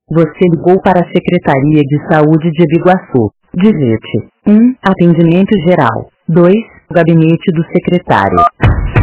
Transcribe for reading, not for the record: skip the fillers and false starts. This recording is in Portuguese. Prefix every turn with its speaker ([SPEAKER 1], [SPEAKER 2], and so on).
[SPEAKER 1] Você ligou para a Secretaria de Saúde de Biguaçu. Digite 1. Atendimento geral. 2. Gabinete do secretário.